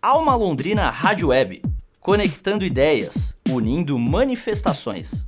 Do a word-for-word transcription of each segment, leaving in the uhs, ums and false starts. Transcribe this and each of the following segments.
Alma Londrina Rádio Web, conectando ideias, unindo manifestações.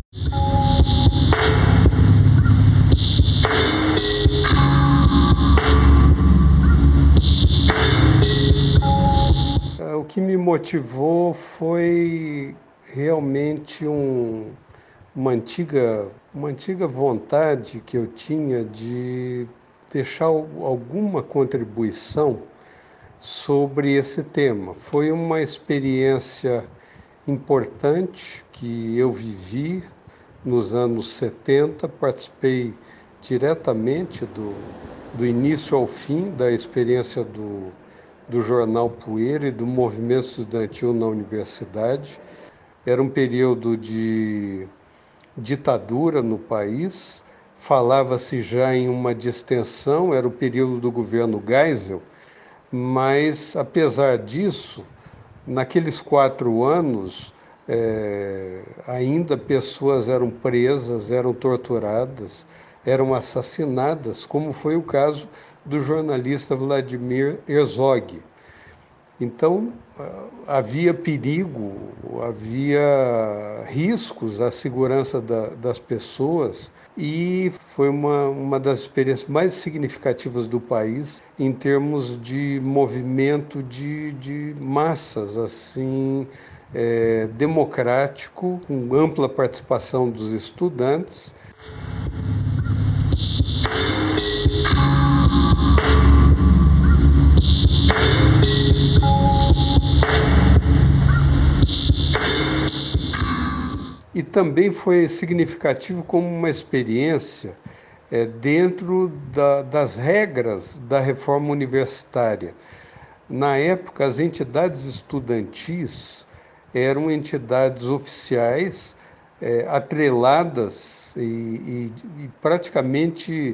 O que me motivou foi realmente um, uma, antiga, uma antiga vontade que eu tinha de deixar alguma contribuição sobre esse tema. Foi uma experiência importante que eu vivi nos anos setenta, participei diretamente do, do início ao fim da experiência do, do jornal Poeira e do movimento estudantil na universidade. Era um período de ditadura no país, falava-se já em uma distensão, era o período do governo Geisel, mas, apesar disso, naqueles quatro anos, é, ainda pessoas eram presas, eram torturadas, eram assassinadas, como foi o caso do jornalista Vladimir Herzog. Então, havia perigo, havia riscos à segurança da, das pessoas e foi uma, uma das experiências mais significativas do país em termos de movimento de, de massas, assim, é, democrático, com ampla participação dos estudantes. E também foi significativo como uma experiência é, dentro da, das regras da reforma universitária. Na época, as entidades estudantis eram entidades oficiais, é, atreladas e, e, e praticamente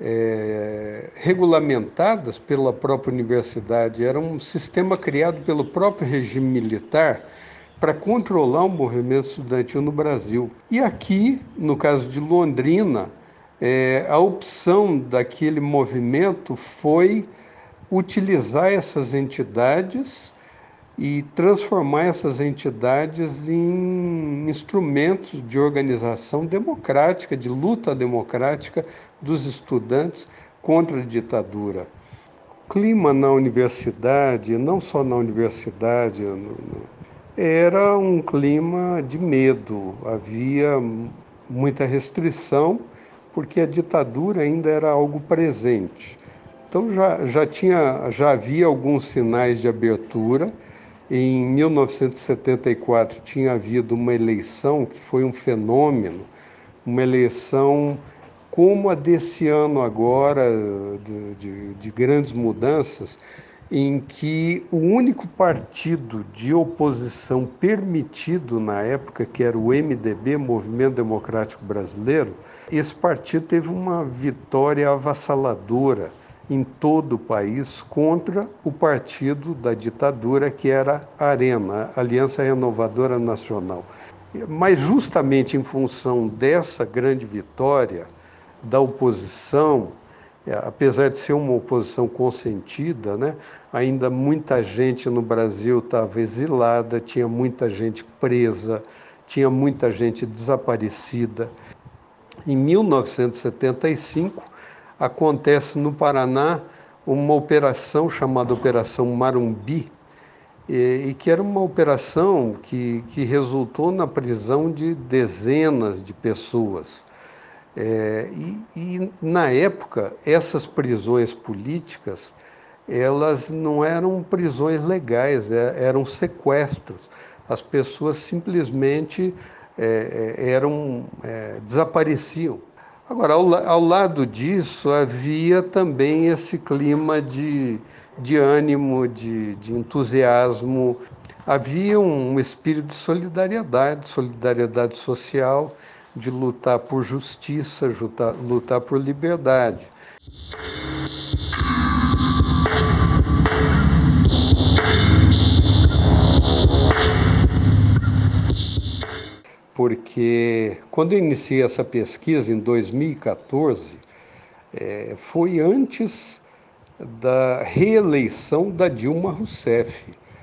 é, regulamentadas pela própria universidade. Era um sistema criado pelo próprio regime militar para controlar o movimento estudantil no Brasil. E aqui, no caso de Londrina, é, a opção daquele movimento foi utilizar essas entidades e transformar essas entidades em instrumentos de organização democrática, de luta democrática dos estudantes contra a ditadura. O clima na universidade, não só na universidade, no, no, era um clima de medo, havia muita restrição, porque a ditadura ainda era algo presente. Então já, já, tinha, já havia alguns sinais de abertura. Em mil novecentos e setenta e quatro tinha havido uma eleição que foi um fenômeno, uma eleição como a desse ano agora, de, de, de grandes mudanças, em que o único partido de oposição permitido na época, que era o M D B, Movimento Democrático Brasileiro, esse partido teve uma vitória avassaladora em todo o país contra o partido da ditadura, que era a ARENA, a Aliança Renovadora Nacional. Mas justamente em função dessa grande vitória da oposição, apesar de ser uma oposição consentida, né, ainda muita gente no Brasil estava exilada, tinha muita gente presa, tinha muita gente desaparecida. Em mil novecentos e setenta e cinco, acontece no Paraná uma operação chamada Operação Marumbi, e, e que era uma operação que, que resultou na prisão de dezenas de pessoas. É, e, e, na época, essas prisões políticas, elas não eram prisões legais, eram sequestros. As pessoas simplesmente é, eram, é, desapareciam. Agora, ao, ao lado disso, havia também esse clima de, de ânimo, de, de entusiasmo. Havia um espírito de solidariedade, solidariedade social, de lutar por justiça, lutar, lutar por liberdade. Porque quando eu iniciei essa pesquisa em dois mil e quatorze, é, foi antes da reeleição da Dilma Rousseff.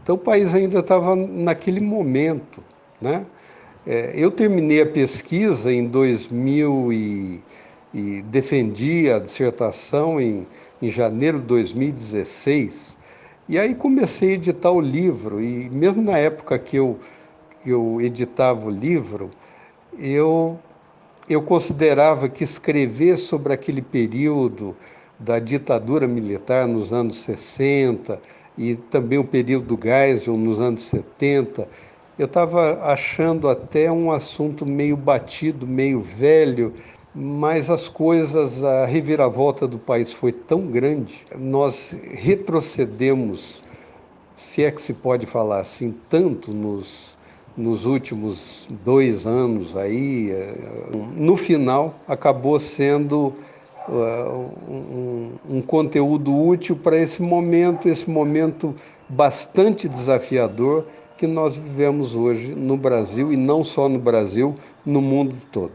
Então o país ainda estava naquele momento, né? É, eu terminei a pesquisa em dois mil e, e defendi a dissertação em, em janeiro de dois mil e dezesseis, e aí comecei a editar o livro, e mesmo na época que eu, que eu editava o livro, eu, eu considerava que escrever sobre aquele período da ditadura militar nos anos sessenta e também o período do Geisel nos anos setenta, eu estava achando até um assunto meio batido, meio velho, mas as coisas, a reviravolta do país foi tão grande, nós retrocedemos, se é que se pode falar assim, tanto nos, nos últimos dois anos aí, no final acabou sendo uh, um, um conteúdo útil para esse momento, esse momento bastante desafiador que nós vivemos hoje no Brasil, e não só no Brasil, no mundo todo.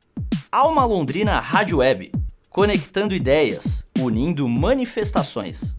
Alma Londrina Rádio Web, conectando ideias, unindo manifestações.